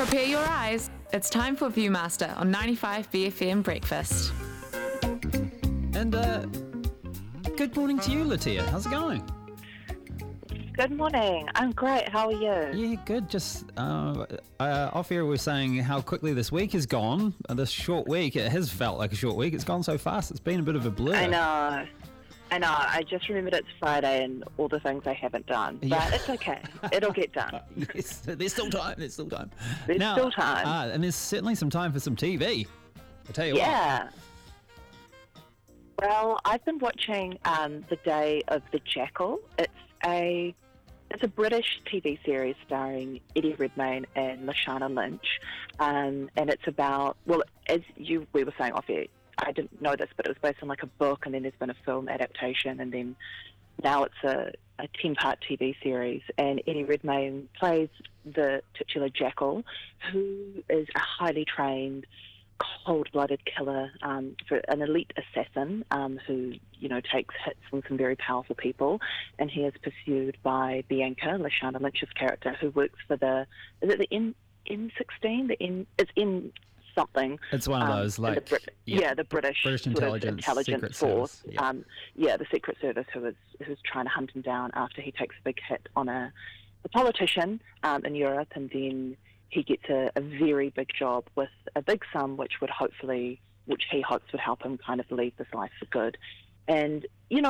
Prepare your eyes. It's time for Viewmaster on 95 BFM Breakfast. And good morning to you, Latia. How's it going? Good morning. I'm great. How are you? Yeah, good. Just off here, we're saying how quickly this week has gone. This short week, it has felt like a short week. It's gone so fast. It's been a bit of a blur. I know. I just remembered it's Friday and all the things I haven't done. But it's okay. It'll get done. Yes, there's still time. There's still time. And there's certainly some time for some TV. I'll tell you what. Yeah. Well, I've been watching The Day of the Jackal. It's a British TV series starring Eddie Redmayne and Lashana Lynch, and it's about, well, as we were saying off air, I didn't know this, but it was based on like a book, and then there's been a film adaptation, and then now it's a 10-part TV series, and Eddie Redmayne plays the titular Jackal, who is a highly trained, cold-blooded killer, for an elite assassin who, takes hits from some very powerful people, and he is pursued by Bianca, Lashana Lynch's character, who works for the N16? It's N something. It's one of those, like... the British intelligence force. Service, the Secret Service who's trying to hunt him down after he takes a big hit on a politician in Europe, and then he gets a very big job with a big sum, which he hopes would help him kind of leave this life for good. And,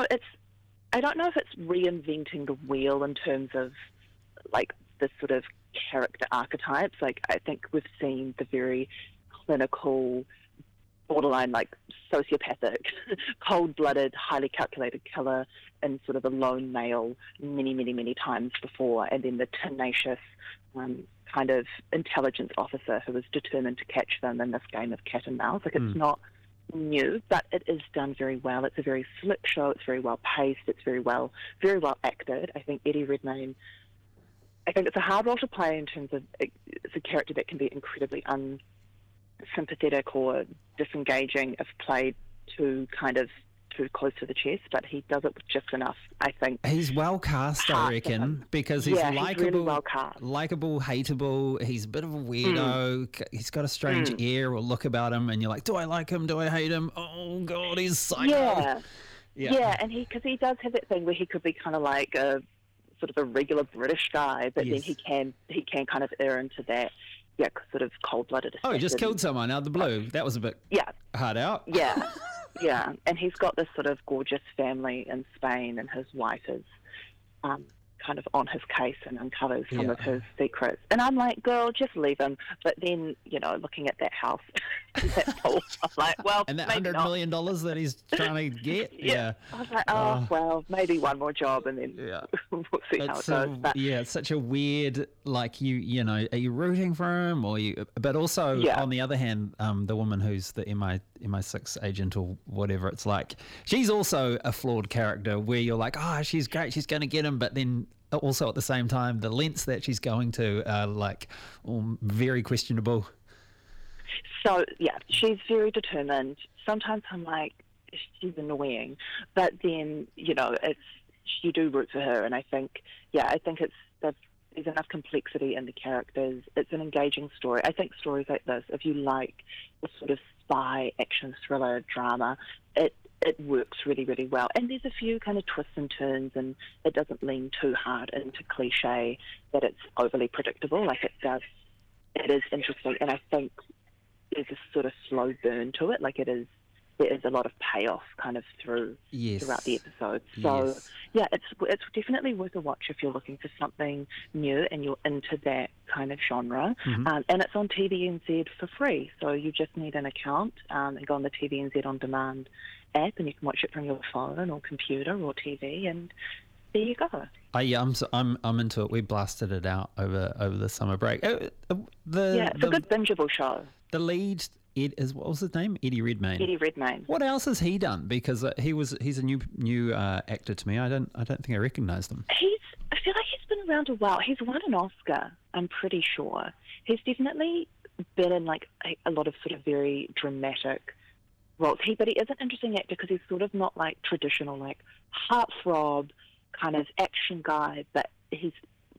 I don't know if it's reinventing the wheel in terms of, like, the sort of character archetypes. Like, I think we've seen the very clinical, borderline, like, sociopathic, cold-blooded, highly calculated killer in sort of a lone male many, many, many times before, and then the tenacious kind of intelligence officer who is determined to catch them in this game of cat and mouse. Like, it's not new, but it is done very well. It's a very slick show. It's very well paced. It's very well acted. I think Eddie Redmayne, I think it's a hard role to play in terms of it's a character that can be incredibly unsympathetic or disengaging if played too close to the chest, but he does it with just enough, I think. He's well cast, I reckon, because he's likable, really well cast. Likable, hateable. He's a bit of a weirdo. He's got a strange air or look about him, and you're like, do I like him? Do I hate him? Oh God, he's psycho. Yeah, and because he does have that thing where he could be kind of like a sort of a regular British guy, but then he can kind of err into that. Yeah, sort of cold-blooded. Oh, he just killed someone out of the blue. That was a bit hard out. Yeah. Yeah, and he's got this sort of gorgeous family in Spain, and his wife is kind of on his case and uncovers some of his secrets. And I'm like, girl, just leave him. But then, looking at that house, that pool, I'm like, well, and that maybe $100 million that he's trying to get. I was like, well, maybe one more job, and then we'll see how it goes. But, it's such a weird, like, are you rooting for him, or you? But also, on the other hand, the woman who's the MI6 agent or whatever, it's like she's also a flawed character where you're like, she's great, she's going to get him, but then also at the same time, the lengths that she's going to are like very questionable. So, she's very determined. Sometimes I'm like, she's annoying. But then, you do root for her. And I think there's enough complexity in the characters. It's an engaging story. I think stories like this, if you like the sort of spy, action, thriller, drama, it works really, really well. And there's a few kind of twists and turns, and it doesn't lean too hard into cliche that it's overly predictable. Like, it is interesting. And I think there's a sort of slow burn to it. Like, there is a lot of payoff kind of throughout the episodes. So, it's definitely worth a watch if you're looking for something new and you're into that kind of genre. And it's on TVNZ for free. So you just need an account and go on the TVNZ On Demand app, and you can watch it from your phone or computer or TV, and there you go. I'm into it. We blasted it out over the summer break. It's a good bingeable show. The lead what was his name? Eddie Redmayne. Eddie Redmayne. What else has he done? Because he's a new actor to me. I don't think I recognised him. I feel like he's been around a while. He's won an Oscar, I'm pretty sure. He's definitely been in like a lot of sort of very dramatic roles. But he is an interesting actor because he's sort of not like traditional like heartthrob kind of action guy, but he's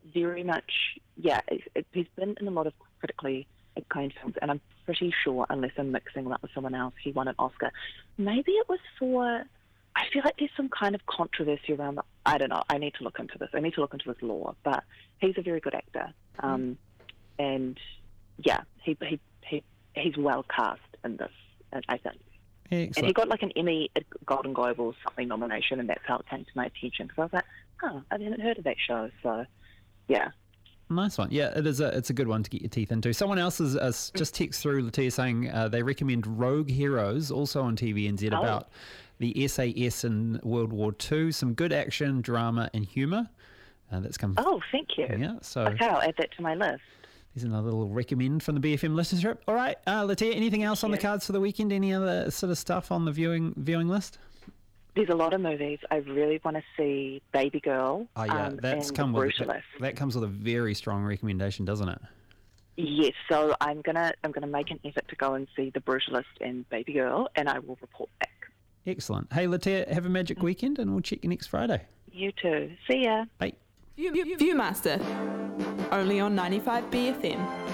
very much, he's been in a lot of critically acclaimed films, and I'm pretty sure, unless I'm mixing him up with someone else, he won an Oscar. Maybe it was for, I feel like there's some kind of controversy around I don't know, I need to look into this. I need to look into his lore, but he's a very good actor. And yeah, he's well cast in this, I think. Excellent. And he got like an Emmy, a Golden Globe or something nomination, and that's how it came to my attention. Because I was like, I haven't heard of that show. So, yeah. Nice one. Yeah, it's a good one to get your teeth into. Someone else has just text through, Latia, saying they recommend Rogue Heroes, also on TVNZ, about the SAS in World War II. Some good action, drama, and humour. That's come. Oh, thank you. Yeah. So okay, I'll add that to my list. There's another little recommend from the BFM listenership. All right, Latia, anything else on the cards for the weekend? Any other sort of stuff on the viewing list? There's a lot of movies. I really want to see Baby Girl. Oh yeah, that comes with a very strong recommendation, doesn't it? Yes. So I'm gonna make an effort to go and see The Brutalist and Baby Girl, and I will report back. Excellent. Hey, Latia, have a magic weekend, and we'll check you next Friday. You too. See ya. Bye. Viewmaster, only on 95 BFM.